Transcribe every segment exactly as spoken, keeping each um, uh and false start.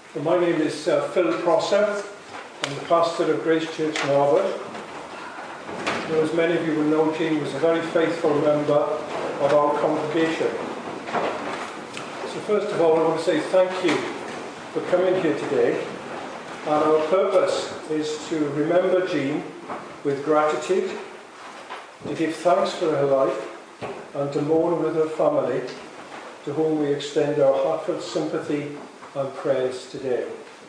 Well, my name is uh, Phil Prosser. I'm the pastor of Grace Church Narberth. Well, as many of you will know, Jean was a very faithful member of our congregation. So first of all, I want to say thank you for coming here today. And our purpose is to remember Jean with gratitude, to give thanks for her life, and to mourn with her family, to whom we extend our heartfelt sympathy and prayers today.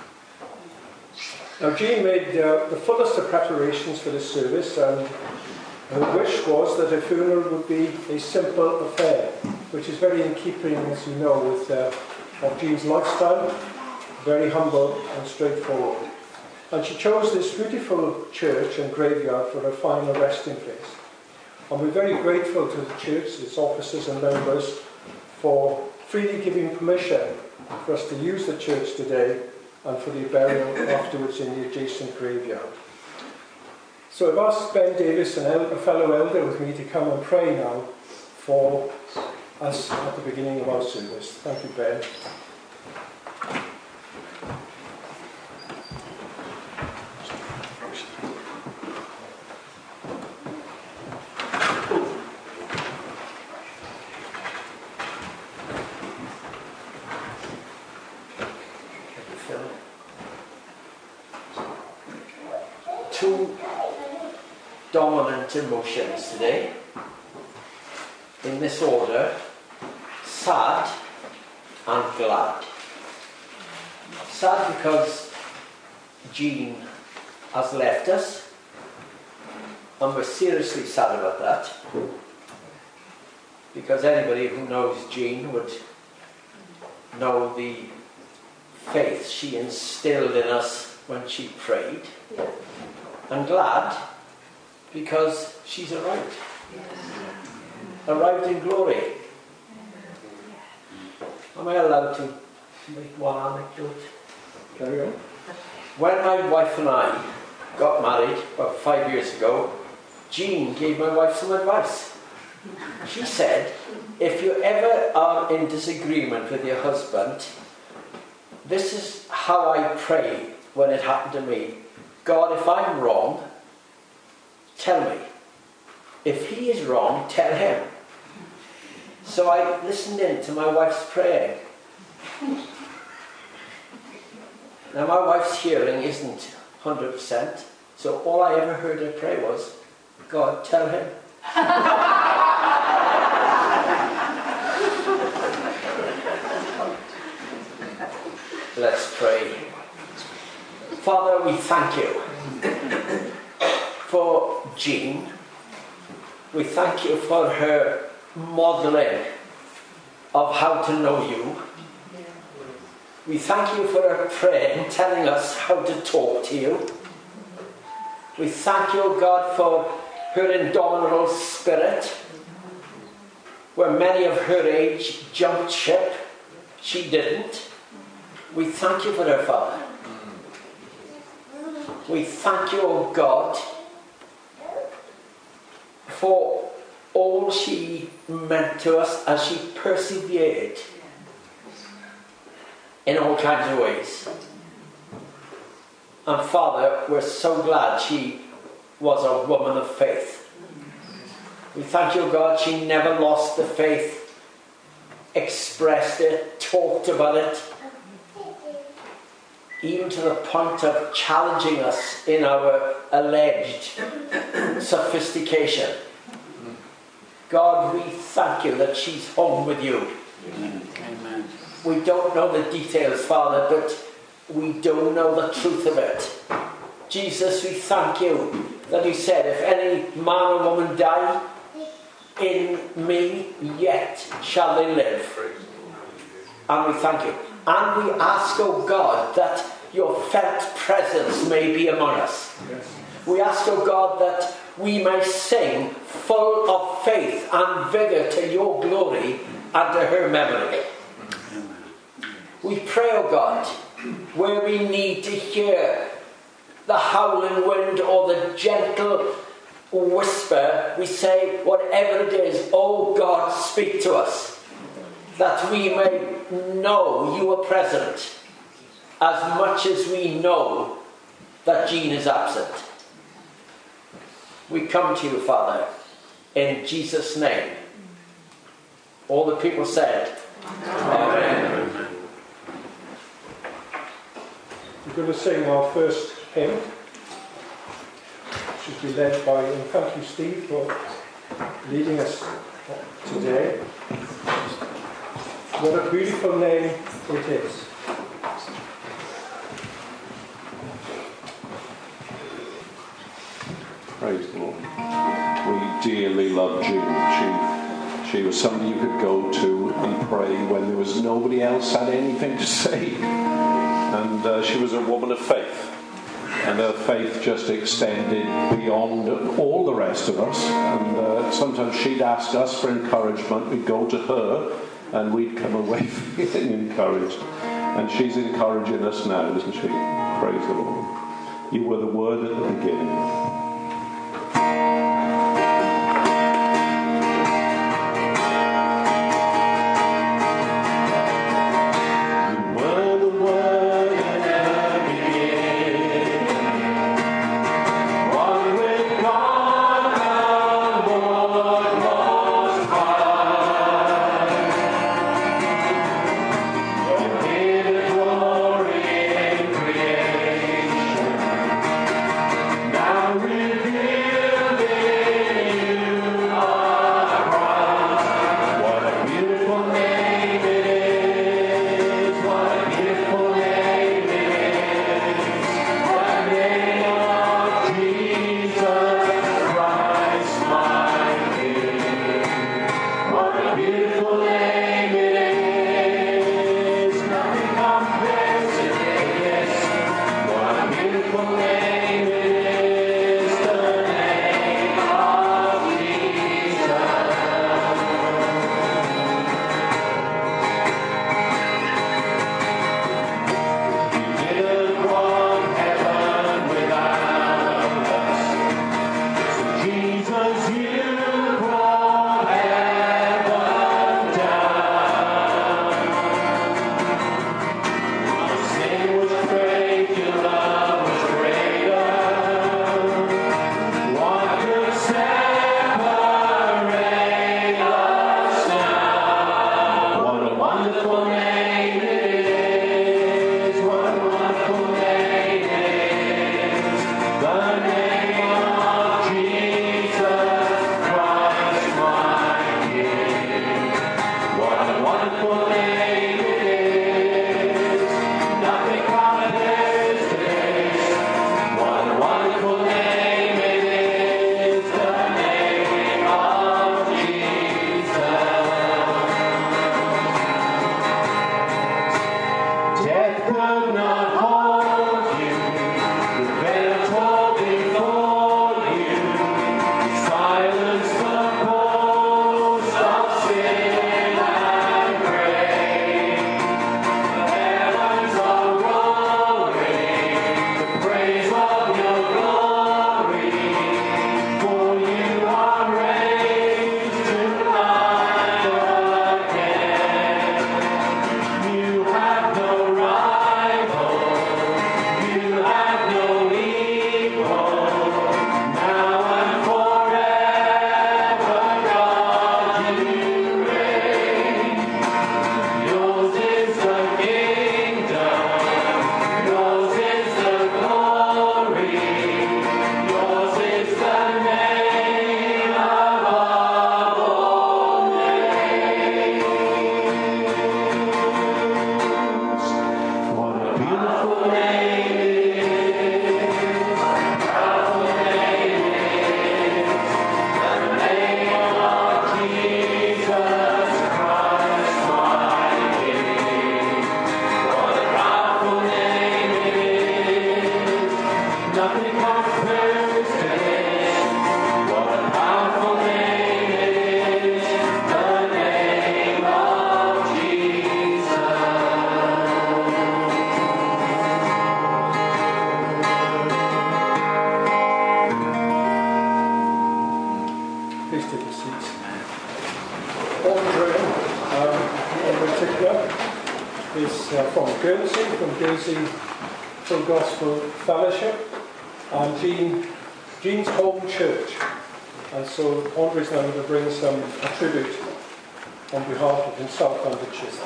Now, Jean made uh, the fullest of preparations for this service, and her wish was that her funeral would be a simple affair, which is very in keeping, as you know, with uh, of Jean's lifestyle, very humble and straightforward. And she chose this beautiful church and graveyard for her final resting place. And we're very grateful to the church, its officers and members, for freely giving permission for us to use the church today and for the burial afterwards in the adjacent graveyard. So I've asked Ben Davis, an elder, a fellow elder with me, to come and pray now for us at the beginning of our service. Thank you, Ben. Two dominant emotions today, in this order: sad and glad. Sad because Jean has left us, and we're seriously sad about that, because anybody who knows Jean would know the faith she instilled in us when she prayed. Yeah. And glad because she's arrived. Arrived in glory. Am I allowed to make one anecdote? Carry on. When my wife and I got married about five years ago, Jean gave my wife some advice. She said, if you ever are in disagreement with your husband, this is how I prayed when it happened to me. God, if I'm wrong, tell me. If he is wrong, tell him. So I listened in to my wife's prayer. Now my wife's hearing isn't one hundred percent, so all I ever heard her pray was, God, tell him. Let's pray. Father, we thank you for Jean. We thank you for her modelling of how to know you. We thank you for her prayer in telling us how to talk to you. We thank you, God, for her indomitable spirit, where many of her age jumped ship. She didn't. We thank you for her, Father. We thank you, O God, for all she meant to us as she persevered in all kinds of ways. And Father, we're so glad she was a woman of faith. We thank you, God, she never lost the faith, expressed it, talked about it, even to the point of challenging us in our alleged sophistication. God, we thank you that she's home with you. Amen. We don't know the details, Father, but we do know the truth of it. Jesus, we thank you that you said, if any man or woman die in me, yet shall they live. And we thank you. And we ask, oh God, that your felt presence may be among us. Yes. We ask, oh God, that we may sing full of faith and vigour to your glory and to her memory. We pray, oh God, where we need to hear the howling wind or the gentle whisper, we say, whatever it is, oh God, speak to us, that we may know you are present as much as we know that Jean is absent. We come to you, Father, in Jesus' name. All the people said, Amen. Amen. We're going to sing our first hymn, which will be led by, and thank you, Steve, for leading us today. What a beautiful name it is. Praise the Lord. We dearly love Jean. She, she was somebody you could go to and pray when there was nobody else had anything to say. And uh, she was a woman of faith. And her faith just extended beyond all the rest of us. And uh, sometimes she'd ask us for encouragement. We'd go to her and we'd come away feeling encouraged. And she's encouraging us now, isn't she? Praise the Lord. You were the Word at the beginning. Revealed is uh, from Guernsey, from Guernsey Full Gospel Fellowship, and Jean, Jean's home church. And so Andre is now going to bring some a tribute on behalf of himself and the church.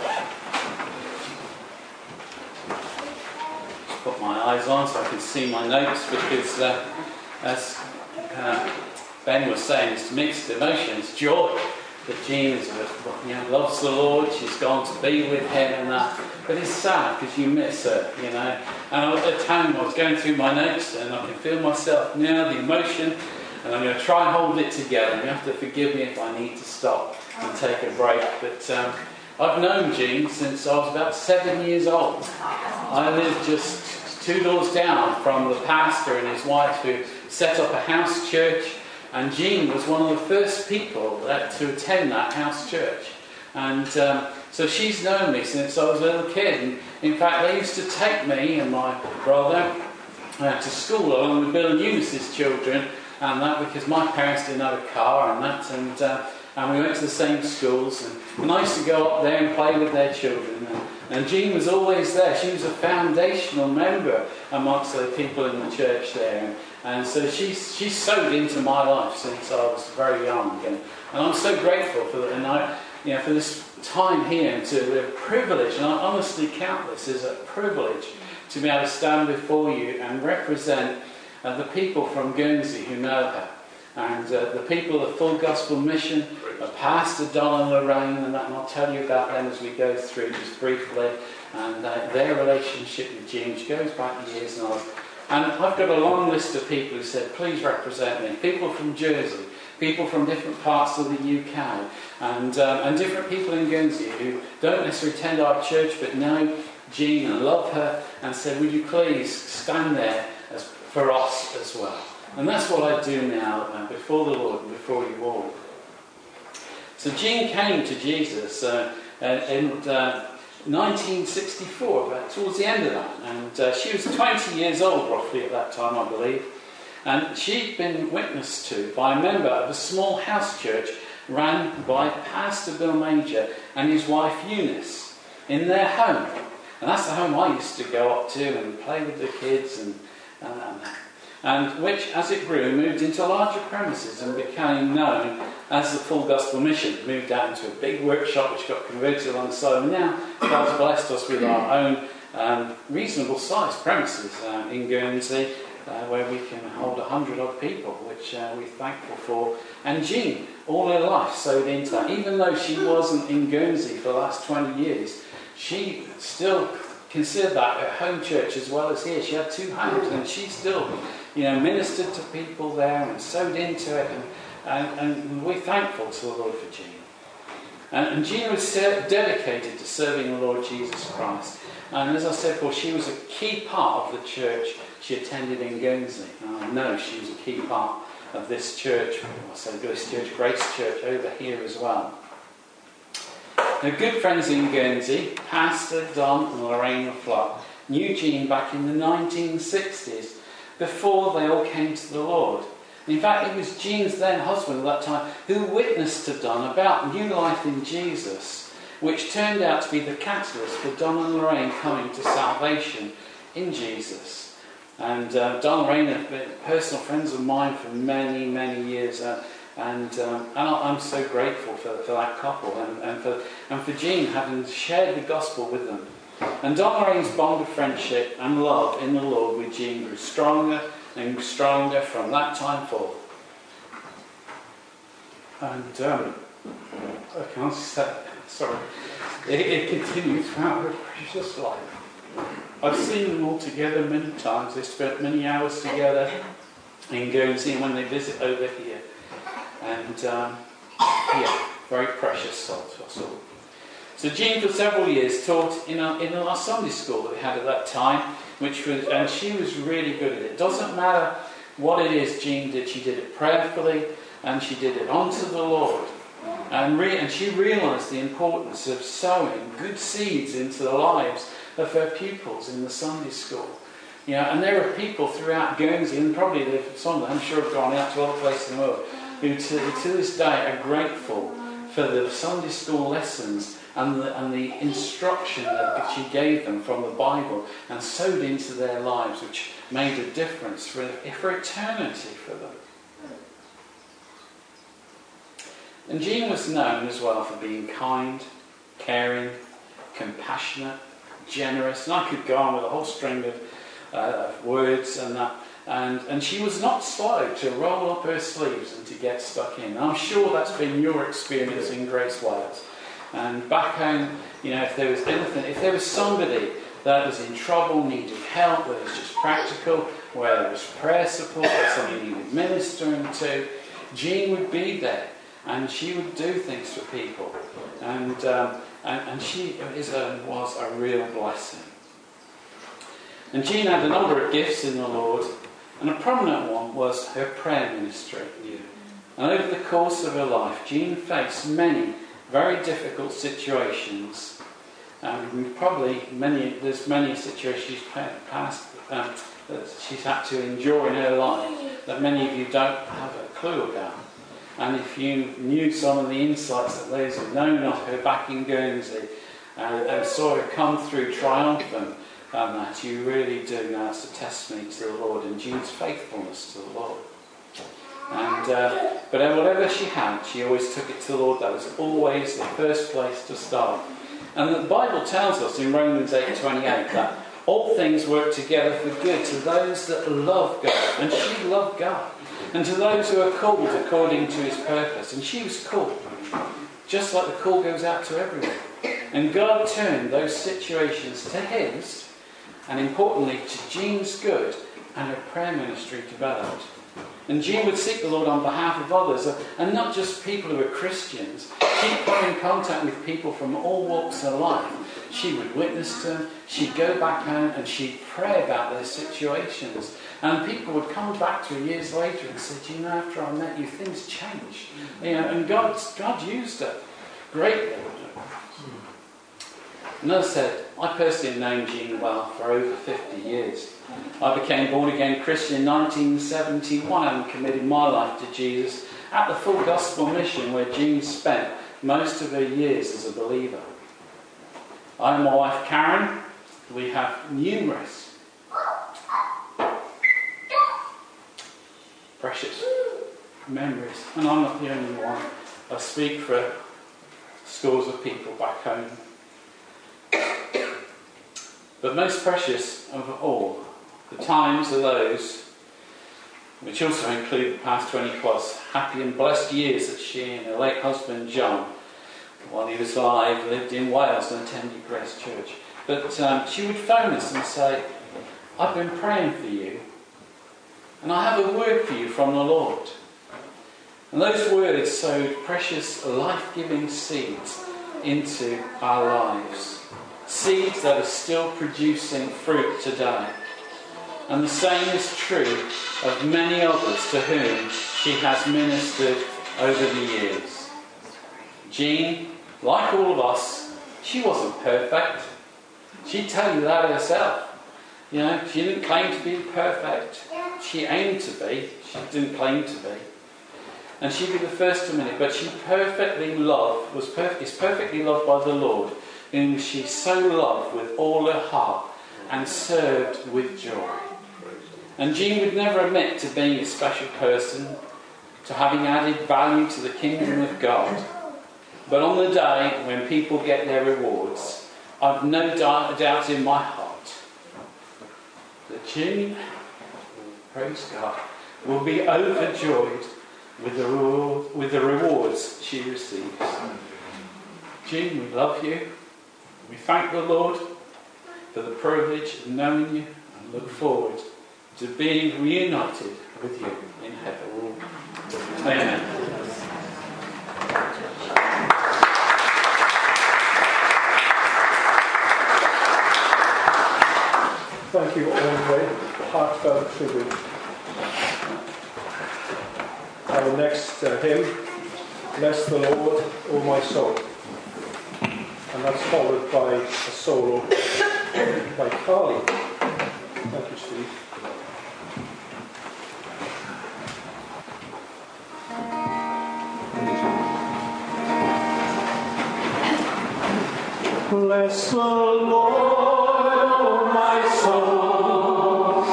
Put my eyes on so I can see my notes, because uh, as uh, Ben was saying, it's mixed emotions, joy that Jean is, you know, loves the Lord, she's gone to be with him and that, but it's sad because you miss her, you know. And at the time I was going through my notes and I can feel myself now, the emotion, and I'm going to try and hold it together. You have to forgive me if I need to stop and take a break, but um, I've known Jean since I was about seven years old. I lived just two doors down from the pastor and his wife who set up a house church, and Jean was one of the first people that, to attend that house church. And um, so she's known me since I was a little kid. And in fact, they used to take me and my brother uh, to school along with Bill and Eunice's children, and that because my parents didn't have a car and that, and uh, and we went to the same schools, and, and I used to go up there and play with their children, and, and Jean was always there. She was a foundational member amongst the people in the church there, and, and so she's she's sewed into my life since I was very young, and, and I'm so grateful for that, and I, you know, for this time here, and to the privilege, and I honestly count this as a privilege to be able to stand before you and represent uh, the people from Guernsey who know her. And uh, the people of the Full Gospel Mission, uh, Pastor Don and Lorraine, and, that, and I'll tell you about them as we go through just briefly, and uh, their relationship with Jean, which goes back years and years. And I've got a long list of people who said, please represent me. People from Jersey, people from different parts of the U K, and, um, and different people in Guernsey who don't necessarily attend our church but know Jean and love her, and said, would you please stand there as, for us as well. And that's what I do now uh, before the Lord and before you all. So Jean came to Jesus uh, in uh, nineteen sixty-four, about towards the end of that. And uh, she was twenty years old roughly at that time, I believe. And she'd been witnessed to by a member of a small house church ran by Pastor Bill Major and his wife Eunice in their home. And that's the home I used to go up to and play with the kids and, and, and that. And which, as it grew, moved into larger premises and became known as the Full Gospel Mission. Moved out into a big workshop which got converted alongside. And now God's blessed us with our own um, reasonable sized premises uh, in Guernsey, uh, where we can hold a hundred odd people, which uh, we're thankful for. And Jean, all her life, sewed into that. Even though she wasn't in Guernsey for the last twenty years, she still considered that her home church as well as here. She had two homes, and she still, you know, ministered to people there and sewed into it, and, and, and we're thankful to the Lord for Jean. And, and Jean was ser- dedicated to serving the Lord Jesus Christ. And as I said before, she was a key part of the church she attended in Guernsey. And I know she was a key part of this church, I say this church, Grace Church, over here as well. Now, good friends in Guernsey, Pastor Don and Lorraine LaFlock, knew Jean back in the nineteen sixties, before they all came to the Lord. In fact, it was Jean's then husband at that time who witnessed to Don about new life in Jesus, which turned out to be the catalyst for Don and Lorraine coming to salvation in Jesus. And uh, Don and Lorraine have been personal friends of mine for many, many years, uh, and, um, and I'm so grateful for, for that couple and, and, for, and for Jean having shared the gospel with them. And Don and Lorraine's bond of friendship and love in the Lord with Jean grew stronger and stronger from that time forth. And um, I can't say, sorry, it, it continued throughout her precious life. I've seen them all together many times. They spent many hours together in Guernsey when they visit over here. And um, yeah, very precious soul to us all. So Jean for several years taught in our, in our Sunday school that we had at that time, which was, and she was really good at it. It doesn't matter what it is Jean did, she did it prayerfully and she did it unto the Lord. And, re, and she realised the importance of sowing good seeds into the lives of her pupils in the Sunday school. You know, and there are people throughout Guernsey, and probably some of them, I'm sure, have gone out to other places in the world, who to, to this day are grateful for the Sunday school lessons and the, and the instruction that she gave them from the Bible and sowed into their lives, which made a difference for, for eternity for them. And Jean was known as well for being kind, caring, compassionate, generous, and I could go on with a whole string of uh, words and that. And, and she was not slow to roll up her sleeves and to get stuck in. And I'm sure that's been your experience in Grace Wales. And back home, you know, if there was anything, if there was somebody that was in trouble, needed help, whether it's just practical, where there was prayer support, or somebody needed ministering to, Jean would be there. And she would do things for people. And um, and, and she is a, was a real blessing. And Jean had a number of gifts in the Lord. And a prominent one was her prayer ministry. Yeah. And over the course of her life, Jean faced many very difficult situations. Um, probably many, there's many situations she's passed, um, that she's had to endure in her life that many of you don't have a clue about. And if you knew some of the insights that those who've known of her back in Guernsey and, and saw her come through triumphant, and that you really do know that's a testimony to the Lord and Jean's faithfulness to the Lord. And uh, but whatever she had, she always took it to the Lord. That was always the first place to start. And the Bible tells us in Romans eight twenty-eight that all things work together for good to those that love God. And she loved God. And to those who are called according to his purpose. And she was called. Just like the call goes out to everyone. And God turned those situations to his, and importantly to Jean's good, and her prayer ministry developed. And Jean would seek the Lord on behalf of others, and not just people who are Christians. She'd come in contact with people from all walks of life. She would witness to them, she'd go back home and she'd pray about their situations. And people would come back to her years later and say, you know, after I met you, things changed. You know, and God, God used her greatly. And as I said, I personally known Jean well for over fifty years. I became born-again Christian in nineteen seventy-one and committed my life to Jesus at the Full Gospel Mission, where Jean spent most of her years as a believer. I and my wife Karen, we have numerous precious memories, and I'm not the only one. I speak for scores of people back home. But most precious of all, the times are those, which also include the past twenty plus happy and blessed years that she and her late husband John, while he was alive, lived in Wales and attended Grace Church. But um, she would phone us and say, I've been praying for you, and I have a word for you from the Lord. And those words sowed precious life-giving seeds into our lives. Seeds that are still producing fruit today. And the same is true of many others to whom she has ministered over the years. Jean, like all of us, she wasn't perfect. She'd tell you that herself. You know, she didn't claim to be perfect. She aimed to be. She didn't claim to be. And she'd be the first to admit it. But she perfectly loved, was perf- is perfectly loved by the Lord, whom she so loved with all her heart and served with joy. And Jean would never admit to being a special person, to having added value to the kingdom of God. But on the day when people get their rewards, I've no doubt, doubt in my heart that Jean, praise God, will be overjoyed with the, reward, with the rewards she receives. Jean, we love you. We thank the Lord for the privilege of knowing you and look forward to being reunited with you in heaven. Amen. Thank you, Andre. Heartfelt tribute. Our next uh, hymn, Bless the Lord, O my soul. And that's followed by a solo by Carly. Thank you, Steve. Bless the Lord, oh my soul,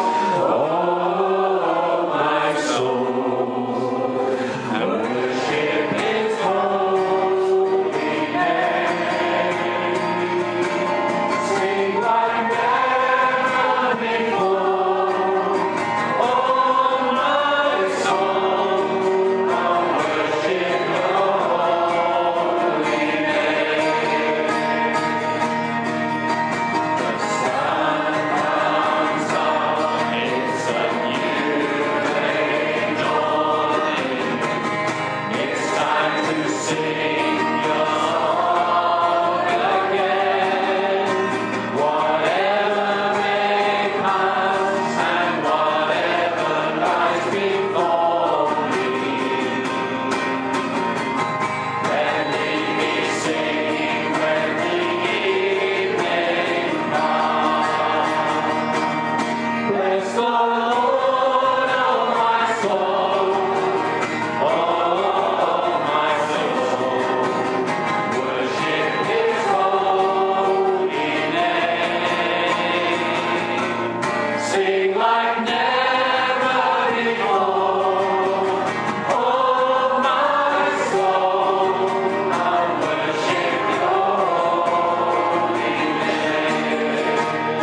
oh my soul, and worship His holy name. Sing like never before, oh my soul, I'll worship Your holy name. The sun comes up, it's a new day dawning. It's time to sing Your song again. Whatever may pass and whatever lies before me, let me be singing when the evening comes. Bless the Lord, oh my soul, oh my soul, worship His holy name. Sing like never before, oh my soul, I'll worship Your holy name.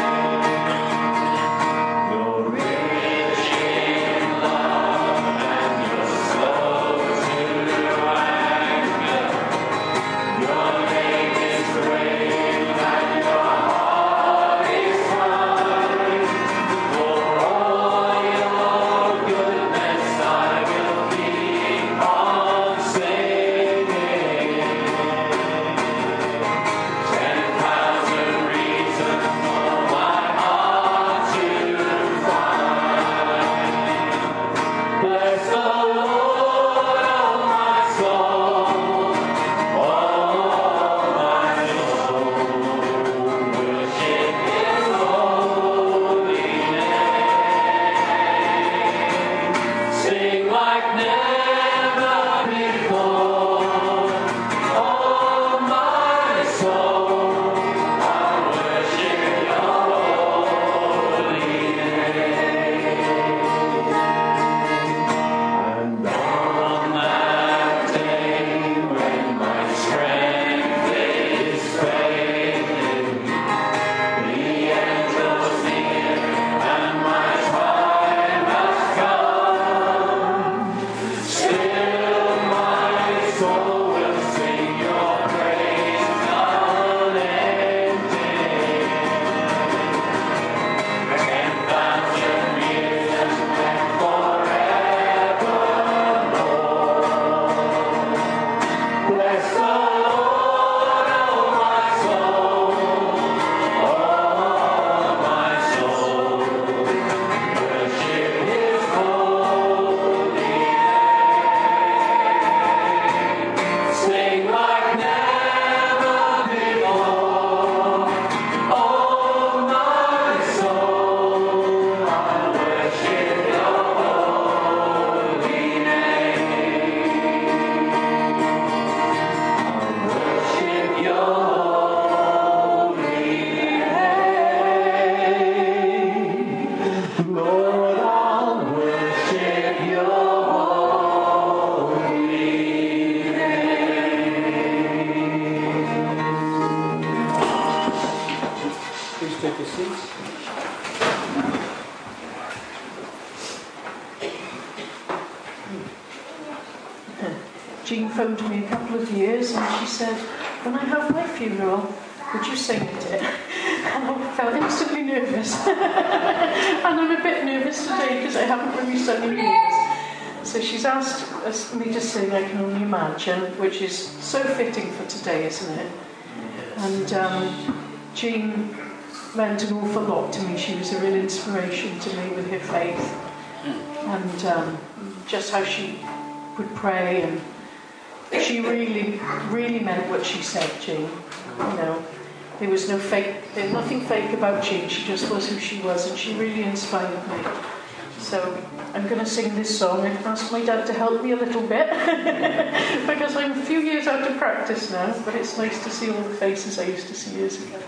You're rich in love and You're slow to anger. Your name is great and Your heart is kind. For all Your goodness I will keep on singing. Ten thousand reasons for my heart to find. Bless the Lord, oh my soul, oh my soul, worship His holy name. Sing like never before, oh my soul, I'll worship Your holy name. And on that day when my strength is failing, the angels near and my time has come, still my soul will sing Your praise unending. Ten thousand years and forevermore. Bless the Lord, oh my soul, oh my soul, worship His holy name. Sing like never before, oh my soul, I'll worship Your holy name. I'll worship Your holy name. Lord, I'll worship Your holy name. Please take your seats. Jean phoned me a couple of years and she said, when I have my funeral, would you sing at it? And I felt instantly nervous. And I'm a bit nervous today because I haven't really sung in years. So she's asked us, me to sing I Can Only Imagine, which is so fitting for today, isn't it? And um, Jean meant an awful lot to me. She was a real inspiration to me with her faith. And um, just how she would pray, and she really, really meant what she said, Jean. You know, there was no fake, there was nothing fake about Jean. She just was who she was, and she really inspired me. So I'm going to sing this song and ask my dad to help me a little bit because I'm a few years out of practice now, but it's nice to see all the faces I used to see years ago.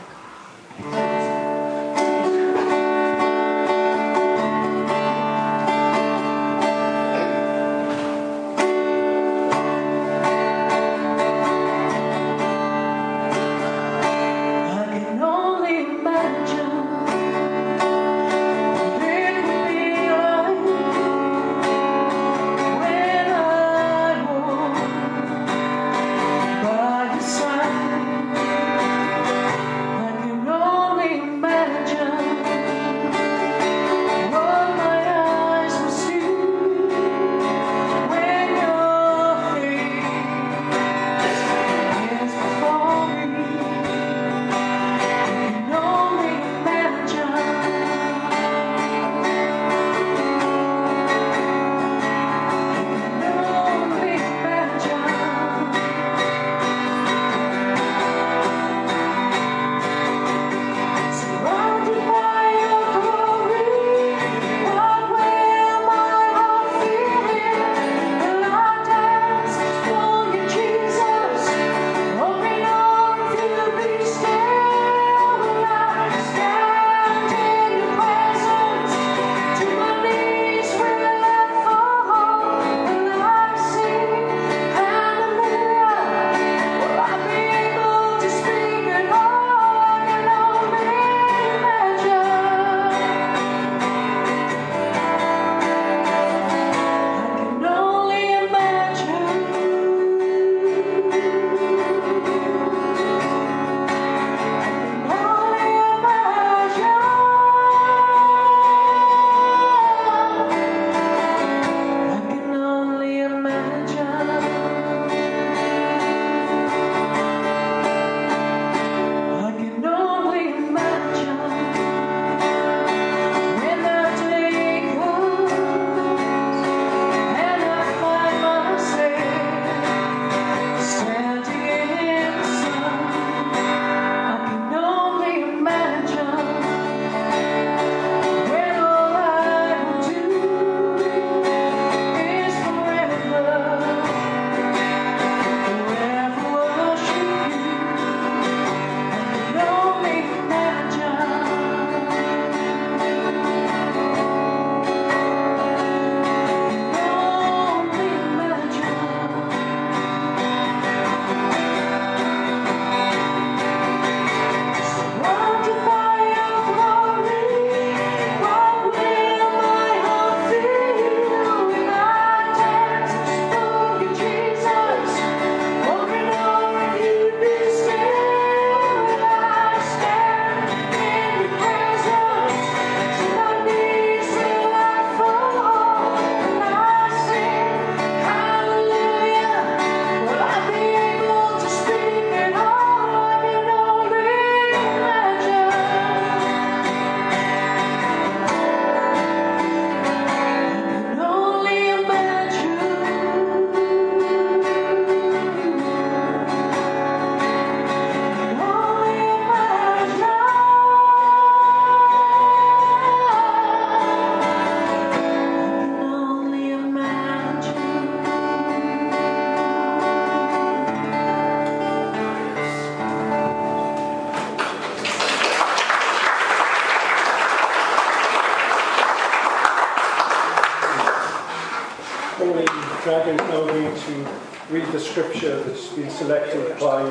Dragon is now going to read the scripture that's been selected by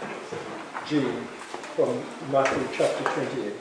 Jean from Matthew chapter twenty-eight.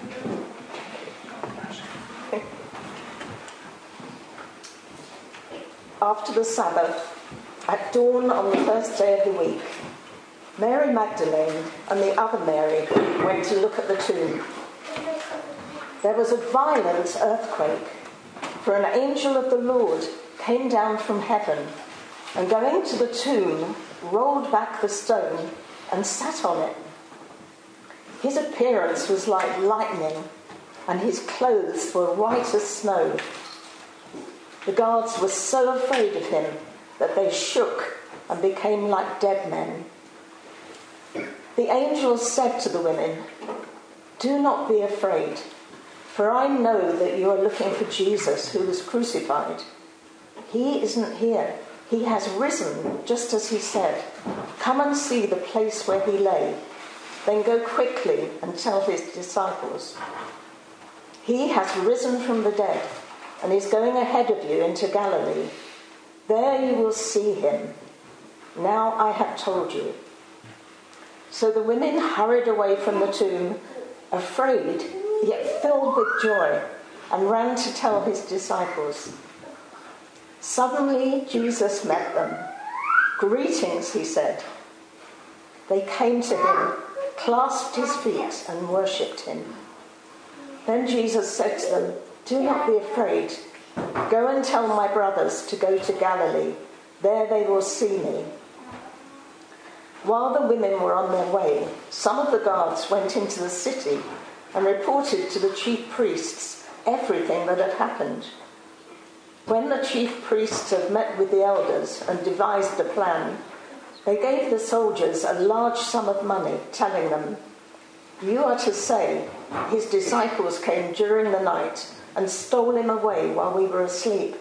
After the Sabbath, at dawn on the first day of the week, Mary Magdalene and the other Mary went to look at the tomb. There was a violent earthquake, for an angel of the Lord came down from heaven and, going to the tomb, rolled back the stone and sat on it. His appearance was like lightning, and his clothes were white as snow. The guards were so afraid of him that they shook and became like dead men. The angel said to the women, "Do not be afraid. For I know that you are looking for Jesus who was crucified. He isn't here. He has risen, just as he said. Come and see the place where he lay. Then go quickly and tell his disciples. He has risen from the dead and is going ahead of you into Galilee. There you will see him. Now I have told you. So the women hurried away from the tomb, afraid, yet filled with joy, and ran to tell his disciples. Suddenly Jesus met them. Greetings, he said. They came to him, clasped his feet, and worshipped him. Then Jesus said to them, do not be afraid. Go and tell my brothers to go to Galilee. There they will see me. While the women were on their way, some of the guards went into the city and reported to the chief priests everything that had happened. When the chief priests had met with the elders and devised a plan, they gave the soldiers a large sum of money, telling them, you are to say, his disciples came during the night and stole him away while we were asleep.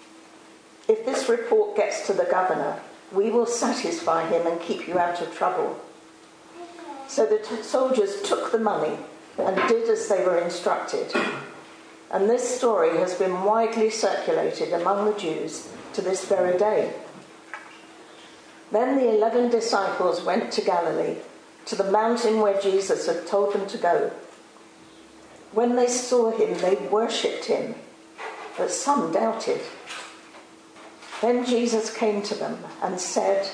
If this report gets to the governor, we will satisfy him and keep you out of trouble. So the t- soldiers took the money and did as they were instructed. And this story has been widely circulated among the Jews to this very day. Then the eleven disciples went to Galilee, to the mountain where Jesus had told them to go. When they saw him, they worshipped him, but some doubted. Then Jesus came to them and said,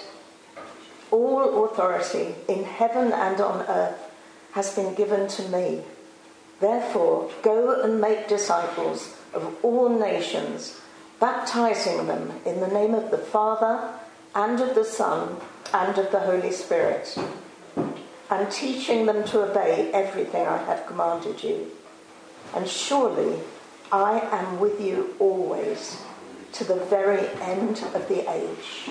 all authority in heaven and on earth has been given to me. Therefore, go and make disciples of all nations, baptizing them in the name of the Father and of the Son and of the Holy Spirit, and teaching them to obey everything I have commanded you. And surely I am with you always, to the very end of the age.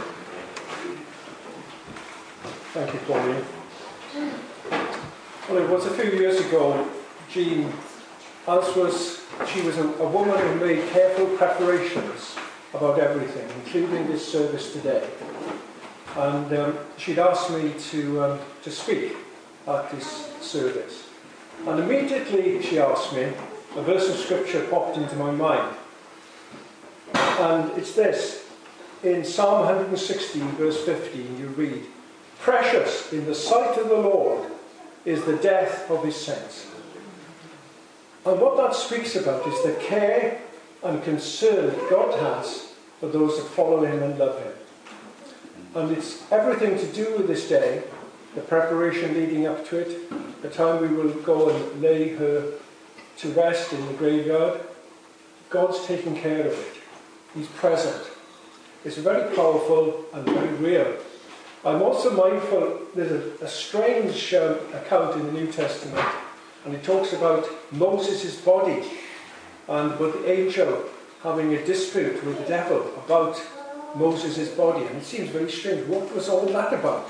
Thank you, Pauline. Well, it was a few years ago, Jean, as was, she was a, a woman who made careful preparations about everything, including this service today. And um, she'd asked me to, um, to speak at this service. And immediately she asked me, a verse of scripture popped into my mind. And it's this. In Psalm one sixteen, verse fifteen, you read, precious in the sight of the Lord is the death of his saints. And what that speaks about is the care and concern God has for those that follow him and love him. And it's everything to do with this day, the preparation leading up to it, the time we will go and lay her to rest in the graveyard. God's taking care of it. He's present. It's very powerful and very real. I'm also mindful, there's a, a strange um, account in the New Testament, and it talks about Moses' body and with the angel having a dispute with the devil about Moses' body. And it seems very strange. What was all that about?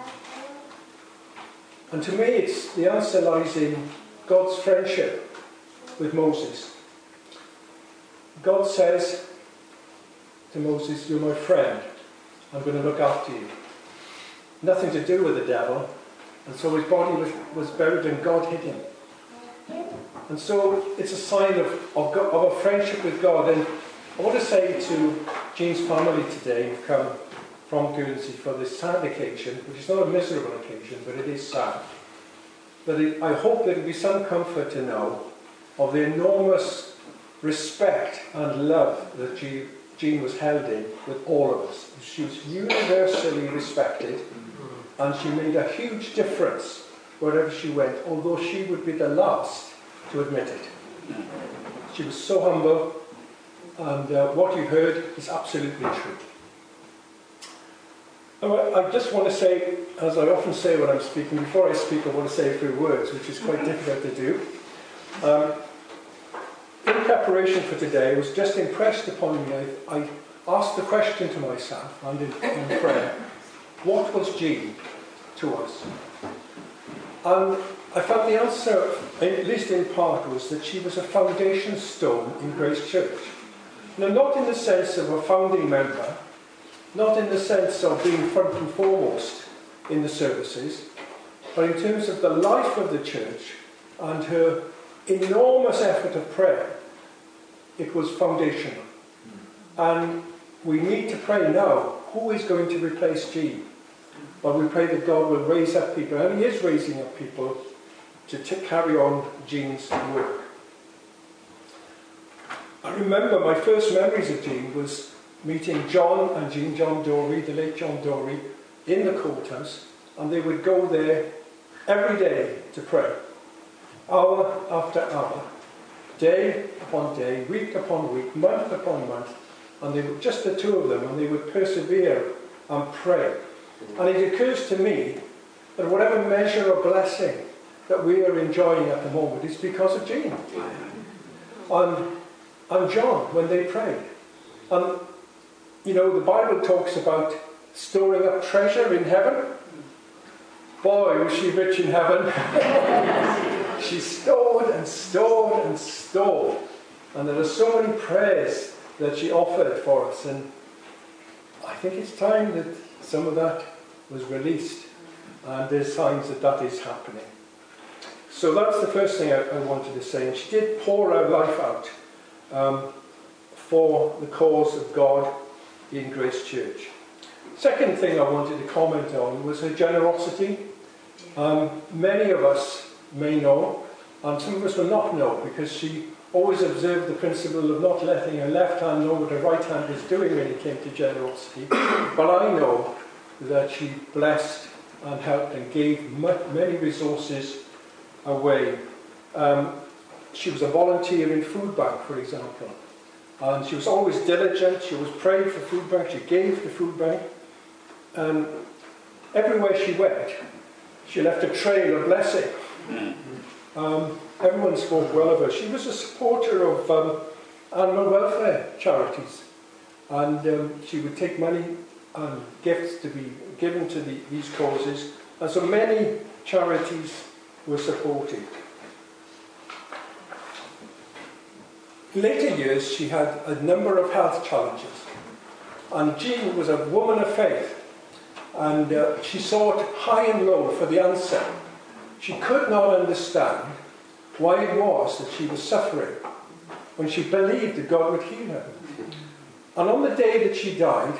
And to me, it's the answer lies in God's friendship with Moses. God says to Moses, you're my friend. I'm going to look after you. Nothing to do with the devil. And so his body was, was buried and God hid him. And so it's a sign of, of, God, of a friendship with God. And I want to say to Jean's family today, who've come from Guernsey for this sad occasion, which is not a miserable occasion, but it is sad, that it, I hope there will be some comfort to know of the enormous respect and love that Jean, Jean was held in with all of us. She was universally respected, and she made a huge difference wherever she went, although she would be the last to admit it. She was so humble, and uh, what you heard is absolutely true. I just want to say, as I often say when I'm speaking, before I speak I want to say a few words, which is quite difficult to do. Um, in preparation for today, I was just impressed upon me. I, I asked the question to myself, and in, in prayer, what was Jean to us? And I found the answer at least in part, was that she was a foundation stone in Grace Church. Now, not in the sense of a founding member, not in the sense of being front and foremost in the services, but in terms of the life of the church and her enormous effort of prayer. It was foundational. And we need to pray now, who is going to replace Jean? Well, we pray that God will raise up people, and He is raising up people to t- carry on Jean's work. I remember my first memories of Jean was meeting John and Jean, John Dory, the late John Dory, in the courthouse, and they would go there every day to pray, hour after hour, day upon day, week upon week, month upon month, and they were just the two of them, and they would persevere and pray. And it occurs to me that whatever measure of blessing that we are enjoying at the moment is because of Jean and, and John when they prayed. And you know, the Bible talks about storing up treasure in heaven. Boy, was she rich in heaven. She stored and stored and stored. And there are so many prayers that she offered for us. And I think it's time that some of that was released. And there's signs that that is happening. So that's the first thing I, I wanted to say. And she did pour her life out um, for the cause of God in Grace Church. Second thing I wanted to comment on was her generosity. Um, many of us may know, and some of us will not know, because she always observed the principle of not letting her left hand know what her right hand was doing when it came to generosity. But I know that she blessed and helped and gave many resources away. Um, she was a volunteer in Food Bank, for example. And she was always diligent. She was praying for Food Bank. She gave to Food Bank. And everywhere she went, she left a trail of blessing. Um, everyone spoke well of her. She was a supporter of um, animal welfare charities. And um, she would take money and gifts to be given to the, these causes. And so many charities were supported. In later years, she had a number of health challenges. And Jean was a woman of faith. And uh, she sought high and low for the answer. She could not understand why it was that she was suffering when she believed that God would heal her. And on the day that she died,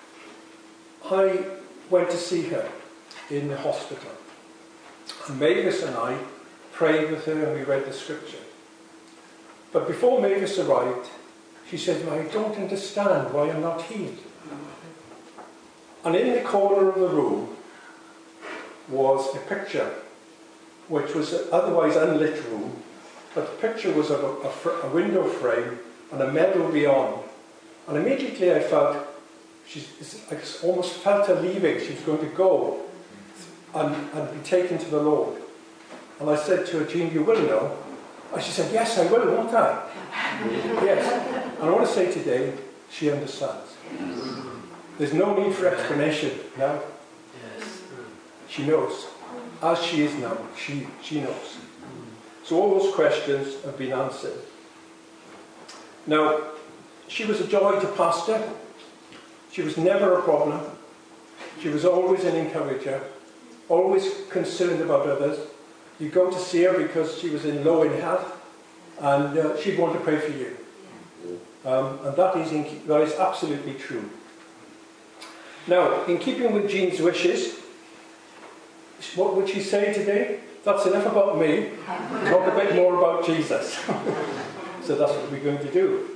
I went to see her in the hospital. And Mavis and I prayed with her and we read the scripture. But before Mavis arrived, she said, I don't understand why I'm not healed. And in the corner of the room was a picture, which was an otherwise unlit room, but the picture was of a, a, fr- a window frame and a medal beyond. And immediately I felt, she's, I almost felt her leaving. She was going to go and, and be taken to the Lord. And I said to her, Jean, you will know. And she said, yes, I will, won't I? Yes. And I want to say today, she understands. There's no need for explanation now. Yes. She knows. As she is now, she, she knows. So all those questions have been answered. Now, she was a joy to pastor. She was never a problem. She was always an encourager, always concerned about others. You go to see her because she was in low in health, and uh, she'd want to pray for you. Um, and that is, in, that is absolutely true. Now, in keeping with Jean's wishes, what would she say today? That's enough about me. Talk a bit more about Jesus. So that's what we're going to do.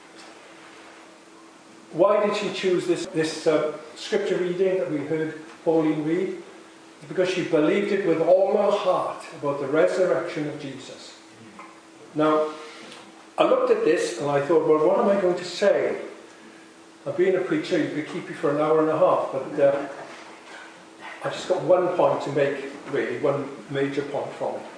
Why did she choose this, this uh, scripture reading that we heard Pauline read? Because she believed it with all her heart about the resurrection of Jesus. Now, I looked at this and I thought, well, what am I going to say? Now, being a preacher, you could keep you for an hour and a half, but uh, I just got one point to make, really, one major point from it.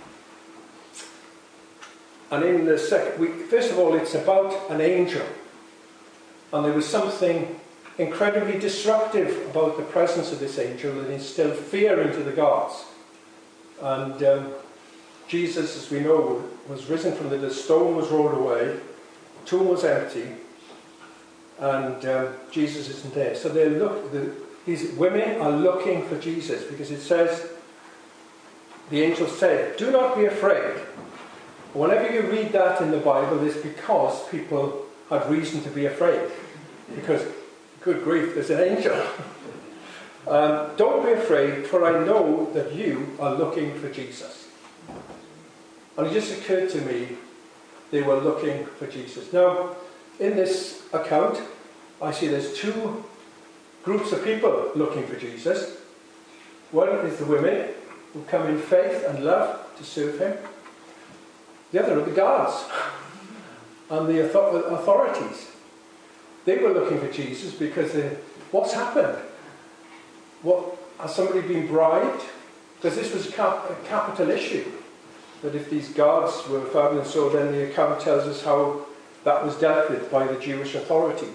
And in the second week, first of all, it's about an angel. And there was something incredibly disruptive about the presence of this angel that instilled fear into the guards. And um, Jesus, as we know, was risen from the dead. The stone was rolled away, the tomb was empty, and um, Jesus isn't there. So they look. The, these women are looking for Jesus, because it says, the angel said, "Do not be afraid." Whenever you read that in the Bible, it's because people had reason to be afraid. Because, good grief, there's an angel. um, Don't be afraid, for I know that you are looking for Jesus. And it just occurred to me, they were looking for Jesus. Now, in this account, I see there's two groups of people looking for Jesus. One is the women who come in faith and love to serve him. The other are the guards and the authorities. They were looking for Jesus because they, what's happened? What, has somebody been bribed? Because this was cap, a capital issue. That if these guards were found, and so then the account tells us how that was dealt with by the Jewish authorities.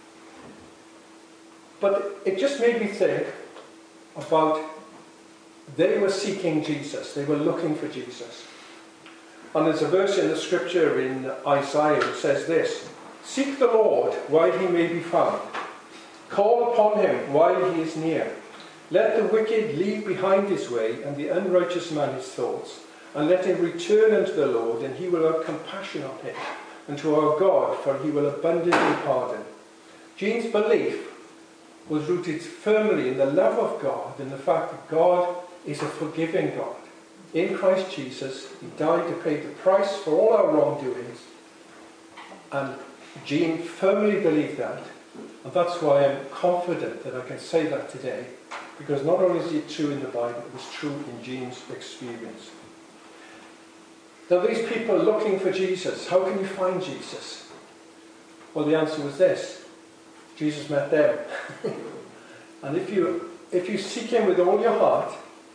But it just made me think about, they were seeking Jesus. They were looking for Jesus. And there's a verse in the scripture in Isaiah that says this: "Seek the Lord while he may be found. Call upon him while he is near. Let the wicked leave behind his way, and the unrighteous man his thoughts. And let him return unto the Lord, and he will have compassion on him, and to our God, for he will abundantly pardon." Jean's belief was rooted firmly in the love of God, and the fact that God is a forgiving God. In Christ Jesus, he died to pay the price for all our wrongdoings. And Jean firmly believed that. And that's why I'm confident that I can say that today. Because not only is it true in the Bible, it was true in Jean's experience. Now, these people looking for Jesus, how can you find Jesus? Well, the answer was this: Jesus met them. And if you if you seek him with all your heart,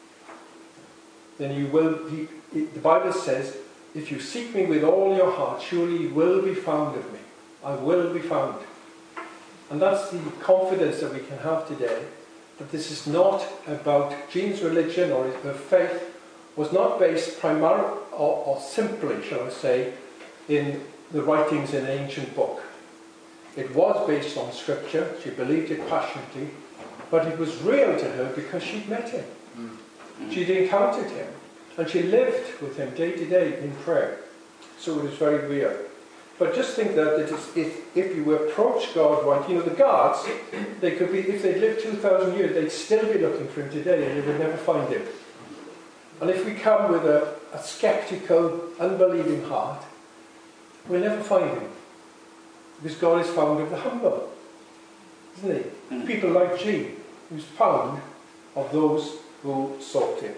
then you will. He, it, the Bible says, "If you seek me with all your heart, surely you will be found of me. I will be found." And that's the confidence that we can have today. That this is not about Jean's religion or her faith was not based primarily or, or simply, shall I say, in the writings in an ancient book. It was based on scripture. She believed it passionately, but it was real to her because she'd met him. Mm. She'd encountered him, and she lived with him day to day in prayer. So it was very real. But just think that it is, if, if you approach God right, you know, the guards, they could be, if they'd lived two thousand years, they'd still be looking for him today, and they would never find him. And if we come with a, a sceptical, unbelieving heart, we'll never find him. Because God is found of the humble, isn't he? Mm. People like Jean, who's found of those who sought him.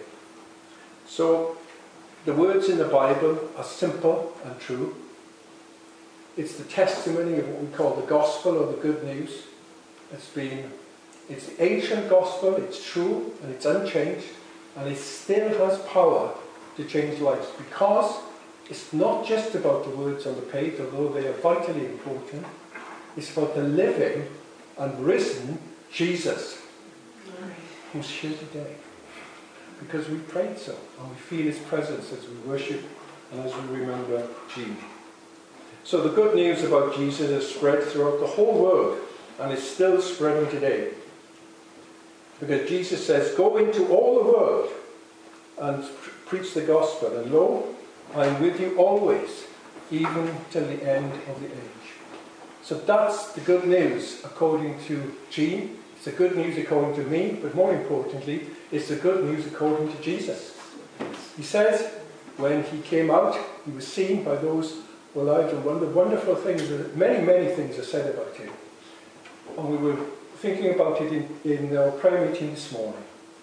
So, the words in the Bible are simple and true. It's the testimony of what we call the gospel or the good news. It's been, it's the ancient gospel, it's true and it's unchanged, and it still has power to change lives, because it's not just about the words on the page, although they are vitally important. It's about the living and risen Jesus, who's here today. Because we prayed so, and we feel his presence as we worship and as we remember Jesus. So the good news about Jesus has spread throughout the whole world, and is still spreading today. Because Jesus says, "Go into all the world and preach the gospel, and lo, I am with you always, even till the end of the age." So that's the good news according to Jean. It's the good news according to me, but more importantly, it's the good news according to Jesus. He says, when he came out, he was seen by those who were alive, and one of the wonderful things, many, many things are said about him. And we were thinking about it in, in our prayer meeting this morning.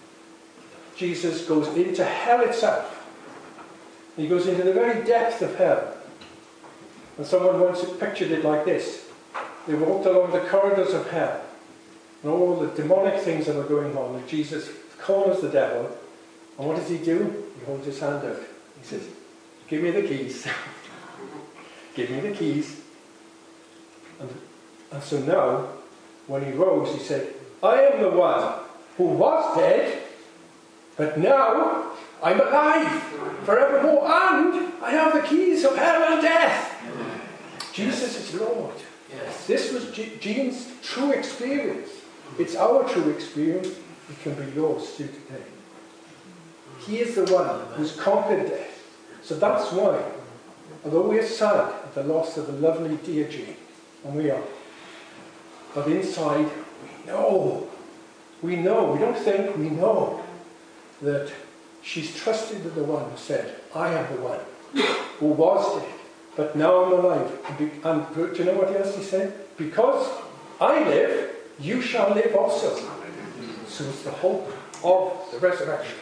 Jesus goes into hell itself. He goes into the very depth of hell. And someone once pictured it like this. They walked along the corridors of hell, and all the demonic things that are going on, and Jesus corners the devil, and what does he do? He holds his hand out. He says, "Give me the keys." Give me the keys. And, and so now, when he rose, he said, "I am the one who was dead, but now I'm alive forevermore, and I have the keys of hell and death. Jesus is Lord. Yes. This was G- Jean's true experience. It's our true experience. It can be yours too today. He is the one who's conquered death. So that's why, although we are sad at the loss of the lovely dear Jean, and we are, but inside we know, we know, we don't think, we know that she's trusted in the one who said, I am the one who was dead, but now I'm alive. And, be, and do you know what else he said? Because I live, you shall live also. So it's the hope of the resurrection.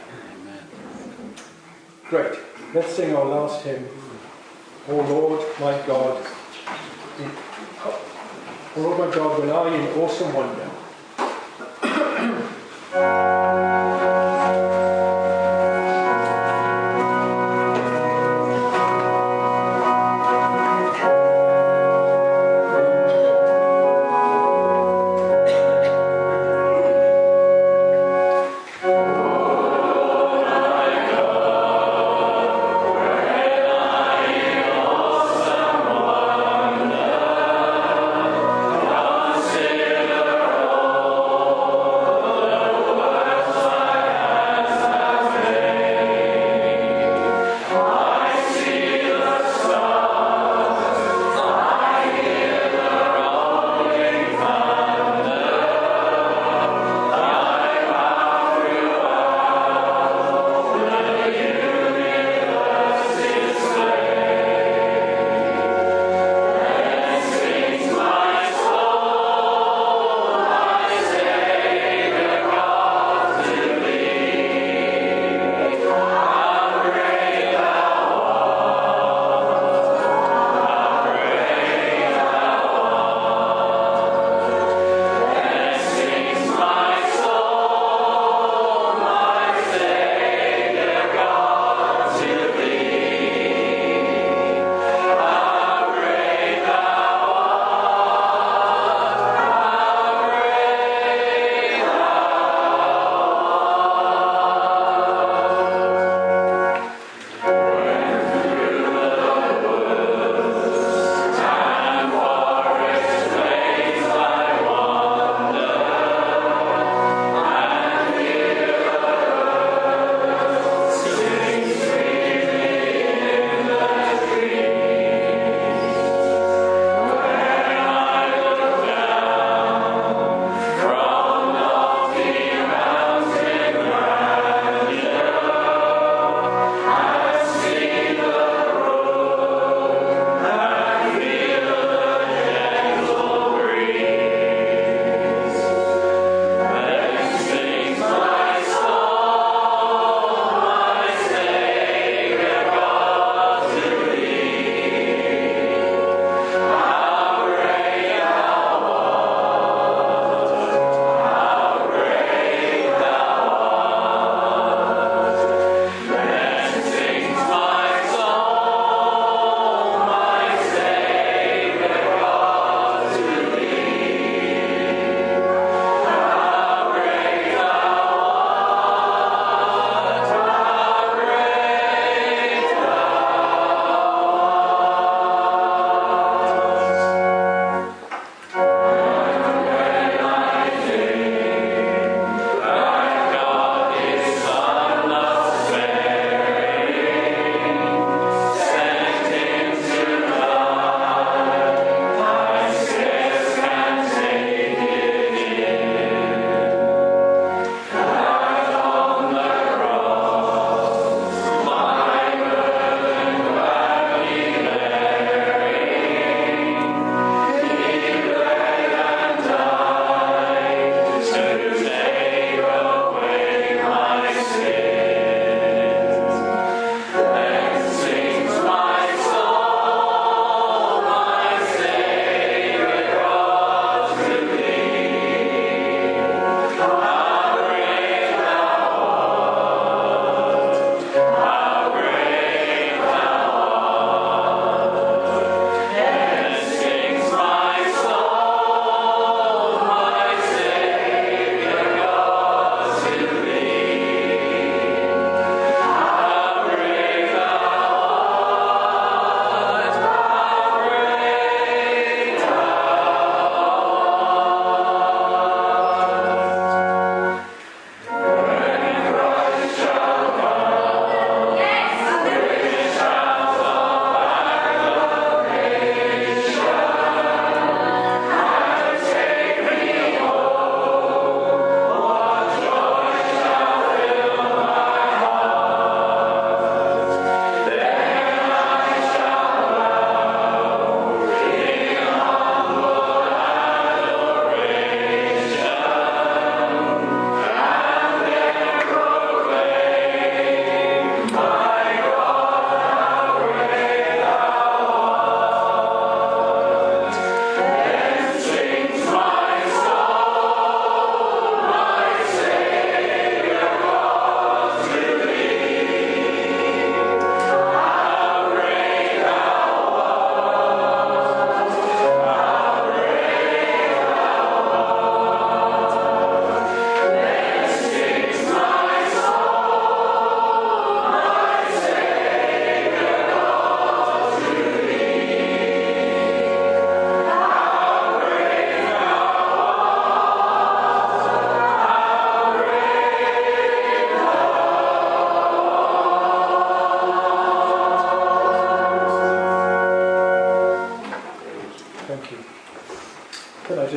Great. Let's sing our last hymn. O Lord, my God. In, oh Lord, my God, when I in awesome wonder.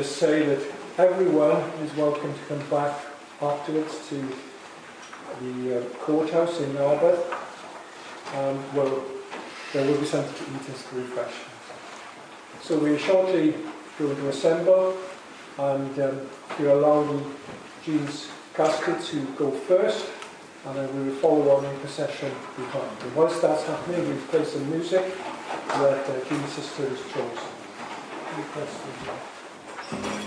just say that everyone is welcome to come back afterwards to the uh, courthouse in Narberth. Um, well, there will be something to eat and to refresh. So we shortly going to assemble, and um, we allow the Jean's casket to go first, and then we will follow on in procession behind. And whilst that's happening, we play some music that uh, Jean's sister has chosen. Any questions?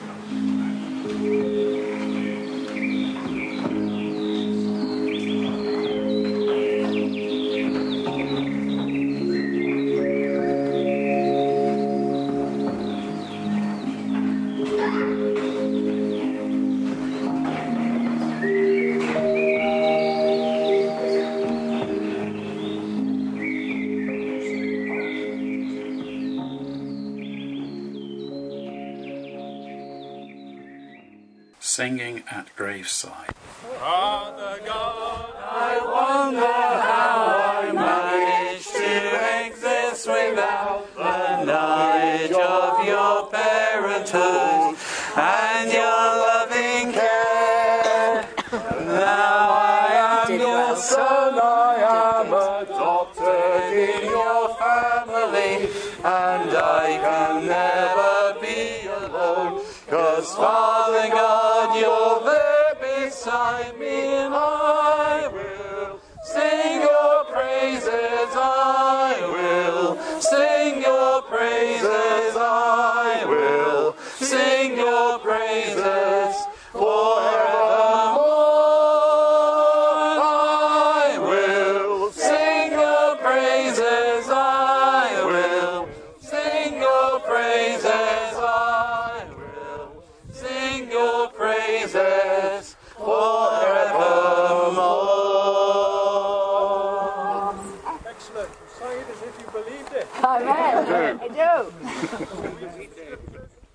Singing at graveside. Father God, I wonder how I managed to exist without the knowledge of your parenthood and your loving care. Now I am your son, I am adopted in your family, and I can never be alone, 'cause Father God, you're there beside me, and I will sing your praises, I will sing your praises, I will sing your praises forevermore. I will sing your praises, I will sing your praises, I will sing your praises forevermore. Excellent. You sang it as if you believed it. Amen. I do.